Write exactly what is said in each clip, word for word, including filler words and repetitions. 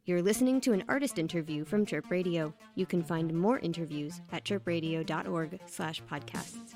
You're listening to an artist interview from Chirp Radio. You can find more interviews at chirpradio.org slash podcasts.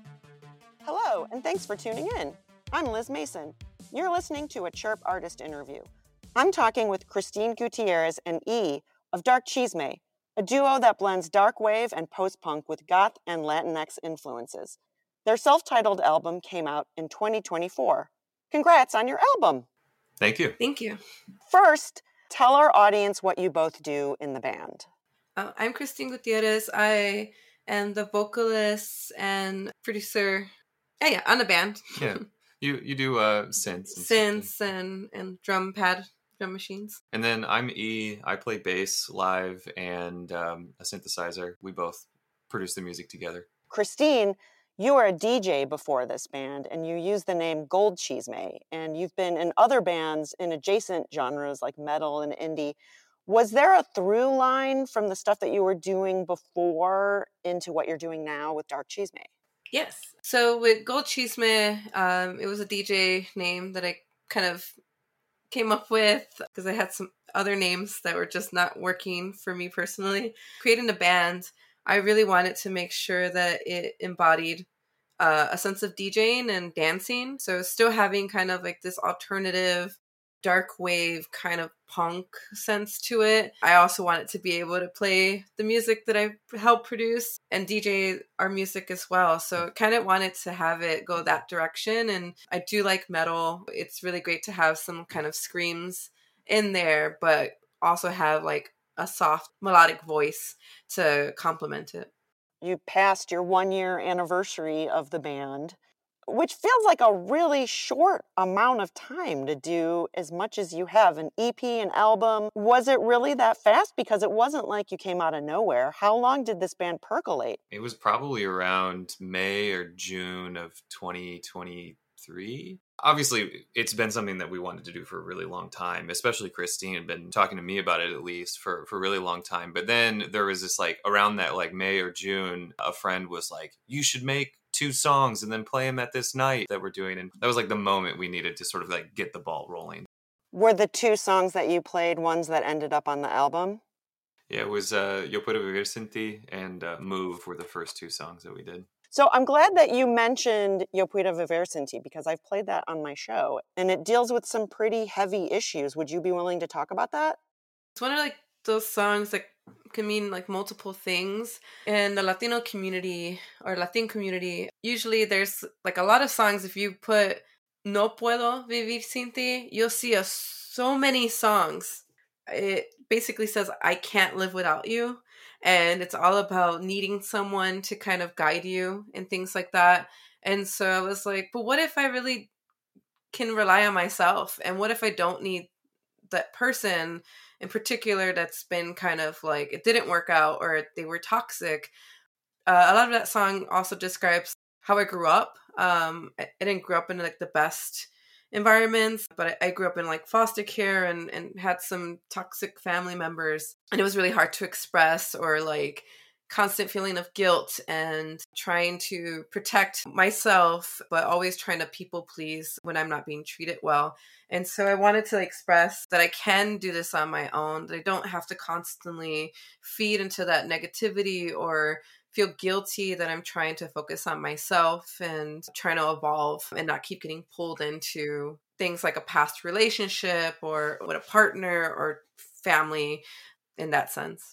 Hello, and thanks for tuning in. I'm Liz Mason. You're listening to a Chirp artist interview. I'm talking with Christine Gutierrez and E of Dark Chisme, a duo that blends dark wave and post-punk with goth and Latinx influences. Their self-titled album came out in twenty twenty-four. Congrats on your album! Thank you. Thank you. First, tell our audience what you both do in the band. Uh, I'm Christine Gutierrez. I am the vocalist and producer. Yeah, yeah, on the band. Yeah, you you do uh, synths, and synths and and drum pad, drum machines. And then I'm E. I play bass live and um, a synthesizer. We both produce the music together. Christine, you were a D J before this band, and you use the name Gold Chisme, and you've been in other bands in adjacent genres like metal and indie. Was there a through line from the stuff that you were doing before into what you're doing now with Dark Chisme? Yes. So with Gold Chisme, um, it was a D J name that I kind of came up with because I had some other names that were just not working for me personally. Creating a band, I really wanted to make sure that it embodied uh, a sense of DJing and dancing. So still having kind of like this alternative, dark wave kind of punk sense to it. I also wanted to be able to play the music that I helped produce and D J our music as well. So kind of wanted to have it go that direction. And I do like metal. It's really great to have some kind of screams in there, but also have like a soft melodic voice to complement it. You passed your one year anniversary of the band, which feels like a really short amount of time to do as much as you have. An E P, an album. Was it really that fast? Because it wasn't like you came out of nowhere. How long did this band percolate? It was probably around May or June of twenty twenty-three. Obviously, it's been something that we wanted to do for a really long time, especially Christine had been talking to me about it at least for, for a really long time. But then there was this like around that like May or June, a friend was like, you should make two songs and then play them at this night that we're doing. And that was like the moment we needed to sort of like get the ball rolling. Were the two songs that you played ones that ended up on the album? Yeah, it was uh, Yo Puedo Vivir Sin Ti and uh, Move were the first two songs that we did. So I'm glad that you mentioned Yo Puedo Vivir Sin Ti because I've played that on my show and it deals with some pretty heavy issues. Would you be willing to talk about that? It's one of like those songs that can mean like multiple things. In the Latino community or Latin community, usually there's like a lot of songs. If you put No Puedo Vivir Sin Ti, you'll see a, so many songs. It basically says, I can't live without you. And it's all about needing someone to kind of guide you and things like that. And so I was like, but what if I really can rely on myself? And what if I don't need that person in particular that's been kind of like, it didn't work out or they were toxic? Uh, a lot of that song also describes how I grew up. Um, I, I didn't grow up in like the best environments, but I, I grew up in like foster care and, and had some toxic family members. And it was really hard to express or like constant feeling of guilt and trying to protect myself, but always trying to people please when I'm not being treated well. And so I wanted to express that I can do this on my own, that I don't have to constantly feed into that negativity or feel guilty, that I'm trying to focus on myself and trying to evolve and not keep getting pulled into things like a past relationship or with a partner or family in that sense.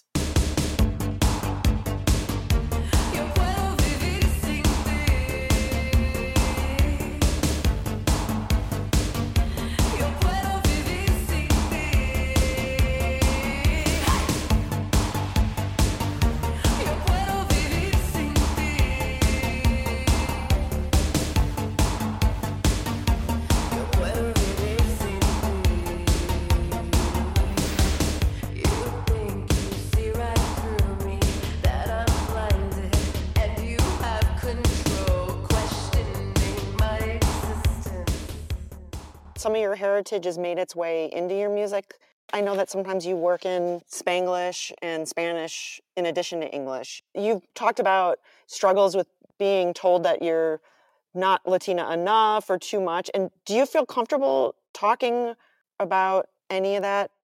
Some of your heritage has made its way into your music. I know that sometimes you work in Spanglish and Spanish in addition to English. You've talked about struggles with being told that you're not Latina enough or too much. And do you feel comfortable talking about any of that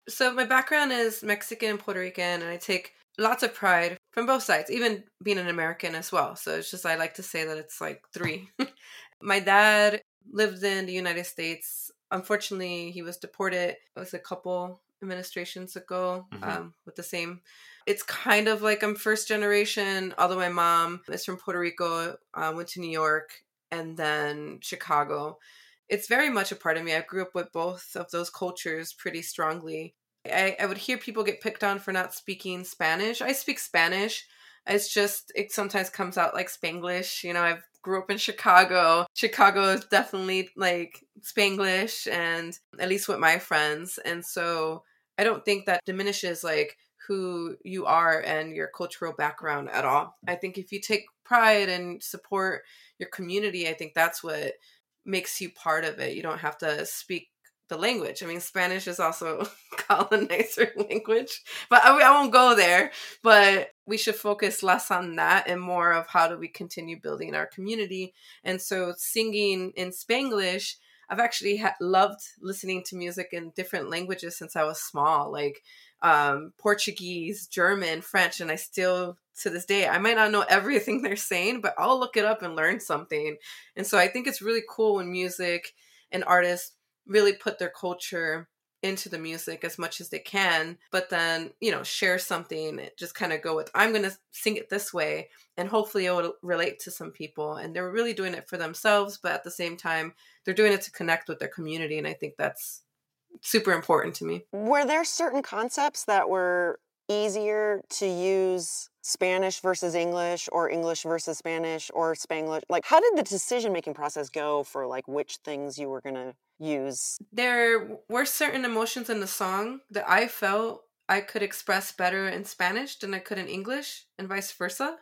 So my background is Mexican and Puerto Rican, and I take lots of pride from both sides, even being an American as well. So it's just, I like to say that it's like three. My dad lived in the United States. Unfortunately, he was deported. It was a couple administrations ago, mm-hmm. um, with the same. It's kind of like I'm first generation, although my mom is from Puerto Rico, uh, went to New York, and then Chicago. It's very much a part of me. I grew up with both of those cultures pretty strongly. I, I would hear people get picked on for not speaking Spanish. I speak Spanish. It's just, it sometimes comes out like Spanglish. You know, I grew up in Chicago. Chicago is definitely like Spanglish, and at least with my friends. And so I don't think that diminishes like who you are and your cultural background at all. I think if you take pride and support your community, I think that's what makes you part of it. You don't have to speak the language. I mean, Spanish is also a colonizer language, but I, I won't go there. But we should focus less on that and more of how do we continue building our community. And so singing in Spanglish, I've actually ha- loved listening to music in different languages since I was small, like um, Portuguese, German, French, and I still, to this day, I might not know everything they're saying, but I'll look it up and learn something. And so I think it's really cool when music and artists really put their culture into the music as much as they can, but then, you know, share something, just kind of go with, I'm going to sing it this way, and hopefully it will relate to some people. And they're really doing it for themselves, but at the same time, they're doing it to connect with their community. And I think that's super important to me. Were there certain concepts that were easier to use Spanish versus English, or English versus Spanish, or Spanglish? Like, how did the decision-making process go for like which things you were going to use? There were certain emotions in the song that I felt I could express better in Spanish than I could in English, and vice versa.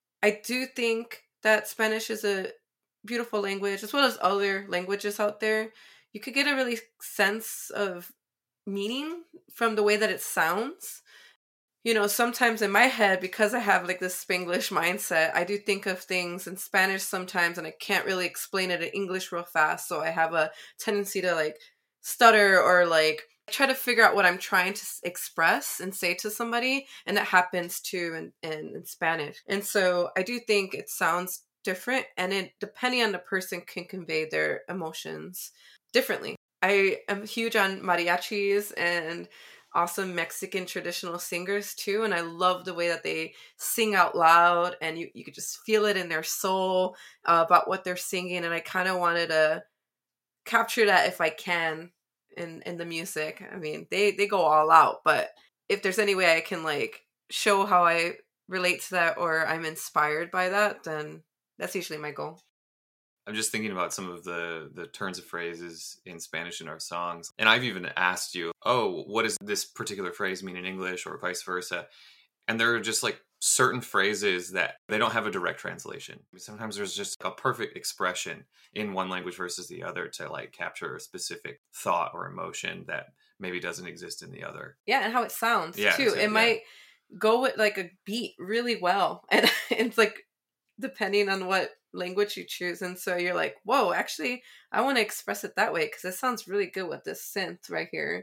I do think that Spanish is a beautiful language, as well as other languages out there. You could get a really sense of meaning from the way that it sounds. You know, sometimes in my head, because I have like this Spanglish mindset, I do think of things in Spanish sometimes, and I can't really explain it in English real fast. So I have a tendency to like stutter or like try to figure out what I'm trying to express and say to somebody. And that happens too in, in, in Spanish. And so I do think it sounds different, and it, depending on the person, can convey their emotions differently. I am huge on mariachis and awesome Mexican traditional singers too, and I love the way that they sing out loud, and you, you could just feel it in their soul uh, about what they're singing. And I kind of wanted to capture that if I can in in the music. I mean, they they go all out, but if there's any way I can like show how I relate to that or I'm inspired by that, then that's usually my goal. I'm just thinking about some of the, the turns of phrases in Spanish in our songs. And I've even asked you, oh, what does this particular phrase mean in English, or vice versa? And there are just like certain phrases that they don't have a direct translation. Sometimes there's just a perfect expression in one language versus the other to like capture a specific thought or emotion that maybe doesn't exist in the other. Yeah, and how it sounds yeah, too. It yeah. might go with like a beat really well. And it's like, depending on what language you choose. And so you're like, whoa, actually, I want to express it that way because it sounds really good with this synth right here.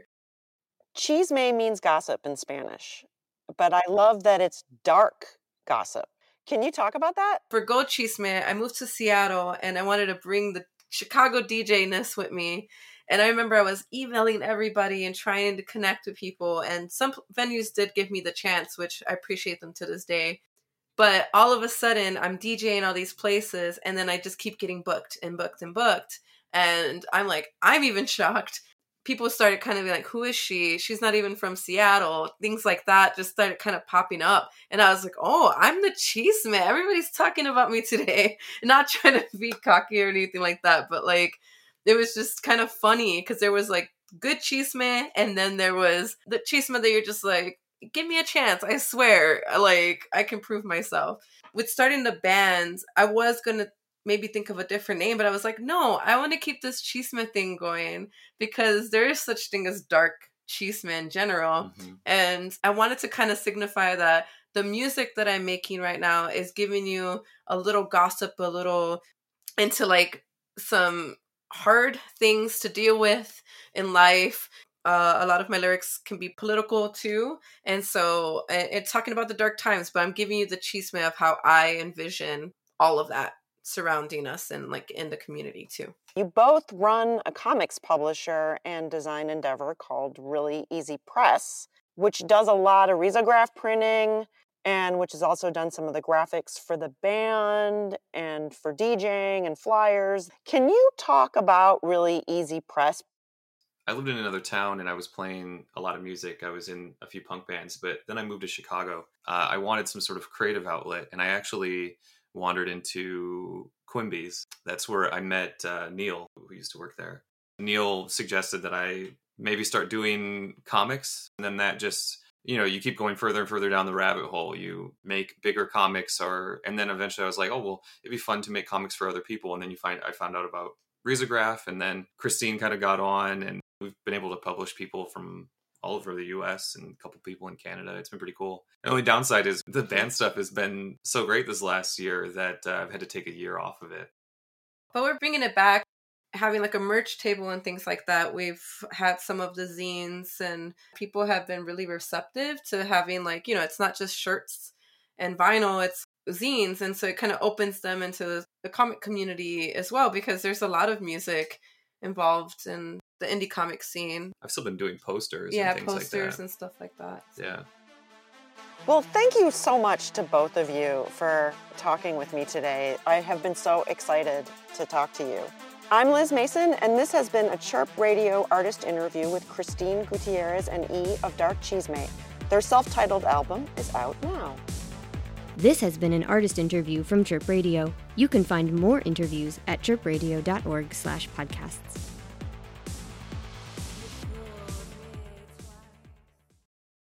Chisme means gossip in Spanish, but I love that it's dark gossip. Can you talk about that? For Go Chisme, I moved to Seattle and I wanted to bring the Chicago D J-ness with me. And I remember I was emailing everybody and trying to connect with people. And some venues did give me the chance, which I appreciate them to this day. But all of a sudden, I'm DJing all these places, and then I just keep getting booked and booked and booked. And I'm like, I'm even shocked. People started kind of being like, who is she? She's not even from Seattle. Things like that just started kind of popping up. And I was like, oh, I'm the Chisme. Everybody's talking about me today. Not trying to be cocky or anything like that. But like, it was just kind of funny because there was like good Chisme, and then there was the Chisme that you're just like, give me a chance. I swear, like, I can prove myself. With starting the band, I was going to maybe think of a different name, but I was like, no, I want to keep this Chisme thing going because there is such thing as dark Chisme in general. Mm-hmm. And I wanted to kind of signify that the music that I'm making right now is giving you a little gossip, a little into like some hard things to deal with in life. Uh, a lot of my lyrics can be political too. And so it, it's talking about the dark times, but I'm giving you the chisme of how I envision all of that surrounding us and like in the community too. You both run a comics publisher and design endeavor called Really Easy Press, which does a lot of risograph printing and which has also done some of the graphics for the band and for DJing and flyers. Can you talk about Really Easy Press? I lived in another town and I was playing a lot of music. I was in a few punk bands, but then I moved to Chicago. Uh, I wanted some sort of creative outlet, and I actually wandered into Quimby's. That's where I met uh, Neil, who used to work there. Neil suggested that I maybe start doing comics, and then that just, you know, you keep going further and further down the rabbit hole. You make bigger comics, or and then eventually I was like, oh, well, it'd be fun to make comics for other people. And then you find I found out about Risograph, and then Christine kind of got on, and we've been able to publish people from all over the U S and a couple people in Canada. It's been pretty cool. The only downside is the band stuff has been so great this last year that uh, I've had to take a year off of it. But we're bringing it back, having like a merch table and things like that. We've had some of the zines, and people have been really receptive to having, like, you know, it's not just shirts and vinyl, it's zines. And so it kind of opens them into the comic community as well, because there's a lot of music involved in the indie comic scene. I've still been doing posters yeah, and things posters like that. and stuff like that. So. Yeah. Well, thank you so much to both of you for talking with me today. I have been so excited to talk to you. I'm Liz Mason, and this has been a Chirp Radio artist interview with Christine Gutierrez and E of Dark Chisme. Their self-titled album is out now. This has been an artist interview from Chirp Radio. You can find more interviews at chirp radio dot org slash podcasts.